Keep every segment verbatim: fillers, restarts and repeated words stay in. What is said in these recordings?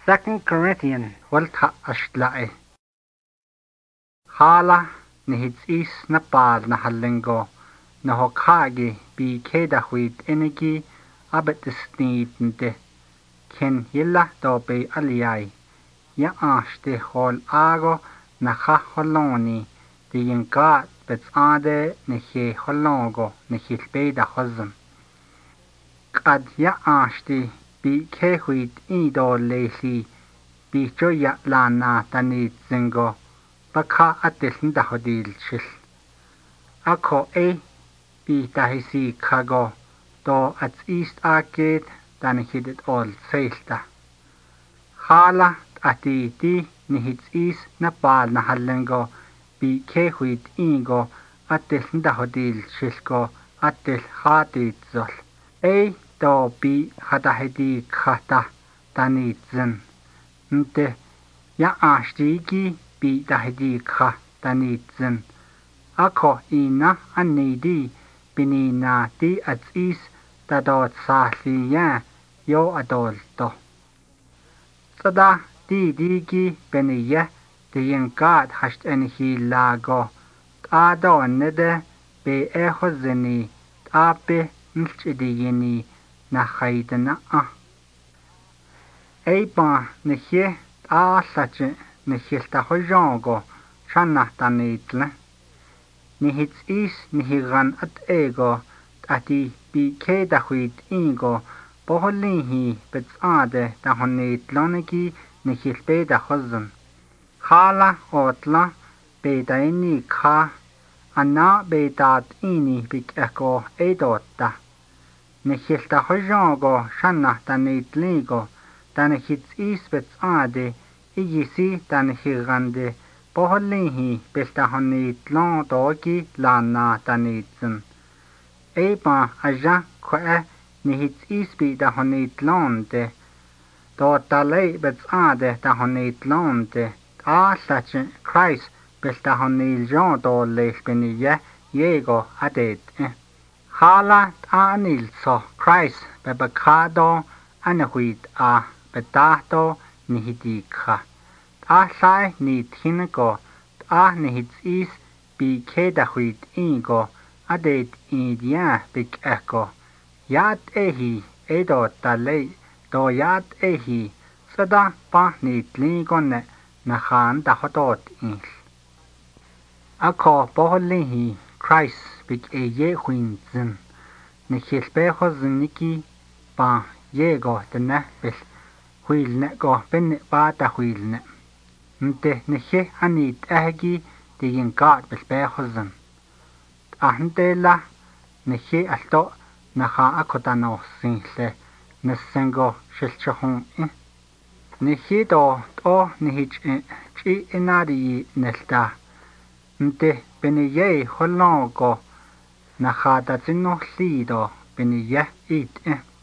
Second Corinthians walta ashtlae. Hala nihits na pal na halingo na hokagi bi keda huit enegi abet snid nte ken yilla do be aliai ya ashte hol ago na ha holoni di yinka bet ade ne he holongo ne hilbe da hozum qad ya ashte bi ke huit ido lehi bi jo ya lana tani zingo baka atil da hodil shil ako e bi tahisi kago do at east arcade dan hidit all seilta hala ati di ni hits is na bal na halengo bi ke huit ingo atil da hodil shilko atil hadit zol e do bi hada hedi khata tani zin nte ya ashtigi bi dahidi kha tani zin ako ina anidi binina di at is dadot sahliya yo adolto sada di digi beniye di yingad hasht enhi lago ado nede be ehozini abe nchidiyini na khaydana a eiba nehye a sache nehilta hojongo shanna tanitla ni hits is ni higan at ego ati bi keda huit ingo boholihi betsade da honit lonegi ni hilbe da hozun khala otla bedaini kha anna bedat ini bik eko edotta ni hilta hojongo shanna tanitligo dan hits is betsade igisi dan higande boholihi belta honit lon dogi lana tanitsun eiba aja koe ni hits is bi da honit londe do talei betsade da honit londe a sache Christ belta honil jon do lechbeniye yego adet hala anil so Christ bebakado anahuit a bedato ni hidika a sai ni tinago a ni hits is bi keda huit ingo adet india big echo yat ehi edo talei do yat ehi sada pa ni tlingone na khan da hodot in ako boholihi Christ big e ye huinzin ni hilbe hozniki pa yego tena bel huilne go ben ba da huilne nte nehe anit ahgi de yingat bel be hozn ahdela nehe alto naha akotano sinle nesengo shilchhon nehe do to nehich chi enari nelta nte beniye holongo naha da zino lido beniye it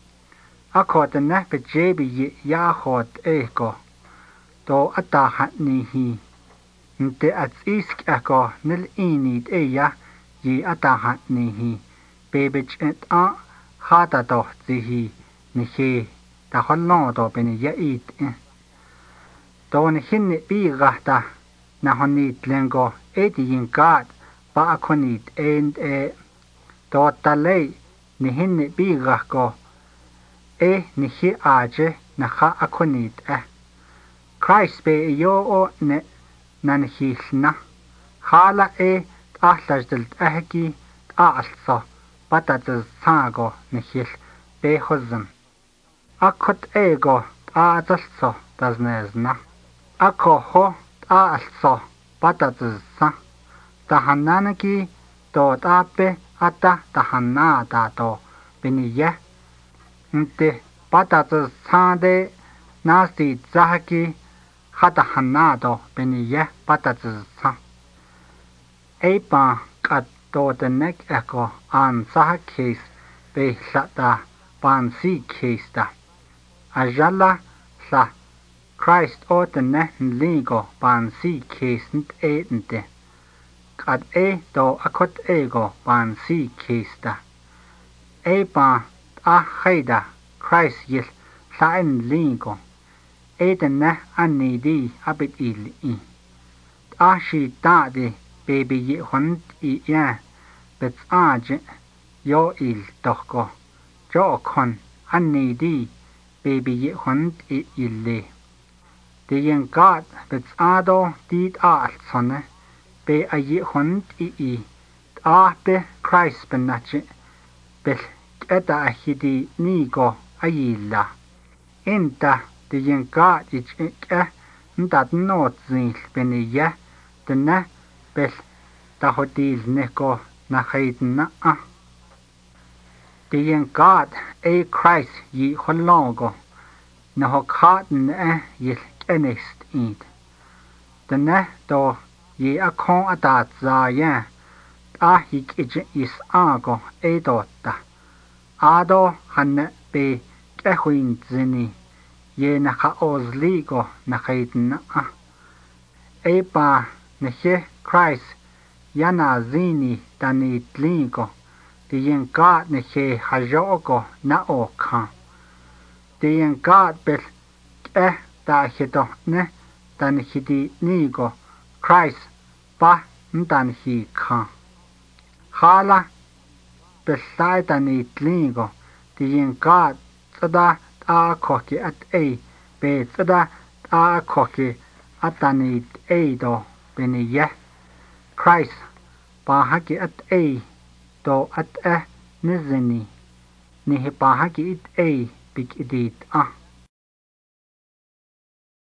ako na bejebi ya hot ego do ata nihi nte at isk ako nil inid eya yi ata nihi bebech et a hata do zihi nihi da holno do beni ya it do nihin bi gata na honit lengo edi yingat ba akonit and e do talei nihin bi gako e nihi aje na ha akonit e Christ be yo o ne nan hilna hala e ahlajdelt ahgi aalso patat sago nihil be hozn akot ego aadalso daznezna ako ho aalso patat sa tahananaki do tape ata tahanada do beniye nte patat sade nasti zahaki hata hanado beniye patat sa eipa kat do the neck echo an sah case be lata pan si case da ajala sa Christ o the ne ligo pan si case nit ente kat e do akot ego pan si case da eipa a haida Christ yil sain ligo Eidenne annidi abit ili. Ashi taade baby ye hund i ya bets aje yo il toko. Jo kon annidi baby ye hund i ili. De yen gad bets ado did alt sonne be a ye hund i i. A be Christ benache bel eda a hidi nigo a yilla. Inta de yen gad ich e ndad not zil beni ye de ne bel da hodil neko na heiden na a. De yen gad e Christ yi holongo na ho kaden e yil kenist id. De ne do yi a kon adat za ye a hik ije is ago e dota. Ado hanne be kehuin zini ye na ka ozligo na heiden na a. E ba na he Christ yana zini dani tlingo de yen gad na he hajogo na oka. De yen gad bel ke da hedo ne dan hidi nigo Christ ba ndan hi ka. Hala bel sai dani tlingo de yen gad tada a koki at e be tada a koki at dani e do beni ye Christ ba haki at e do at e nizini ni he ba haki it e big idit ah